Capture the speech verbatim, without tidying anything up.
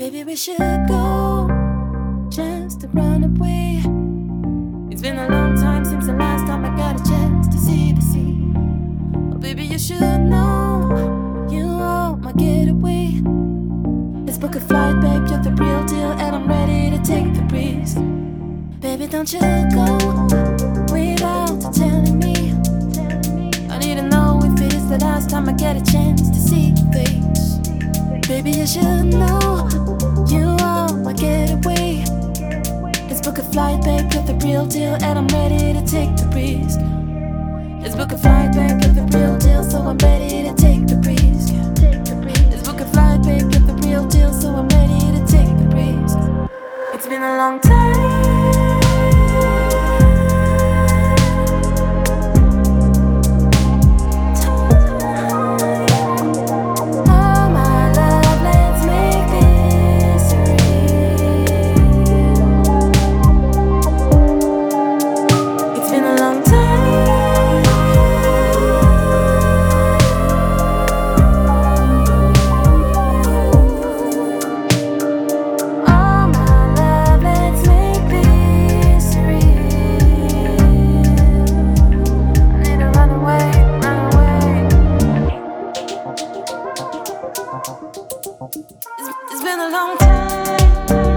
Baby, we should go just to run away. It's been a long time since the last time I got a chance to see the sea. Oh, baby, you should know you are my getaway. Let's book a flight, babe, you're the real deal, and I'm ready to take the breeze. Baby, don't you go without telling me. I need to know if it is the last time I get a chance to see your face. Baby, you should know you are my getaway. Let's book a flight, babe, you're the real deal, and I'm ready to take the breeze. Let's book a flight, babe, you're the real deal, so I'm ready to take the breeze. Let's book a flight, babe, you're the real deal, so I'm ready to take the breeze. It's been a long time. It's been a long time.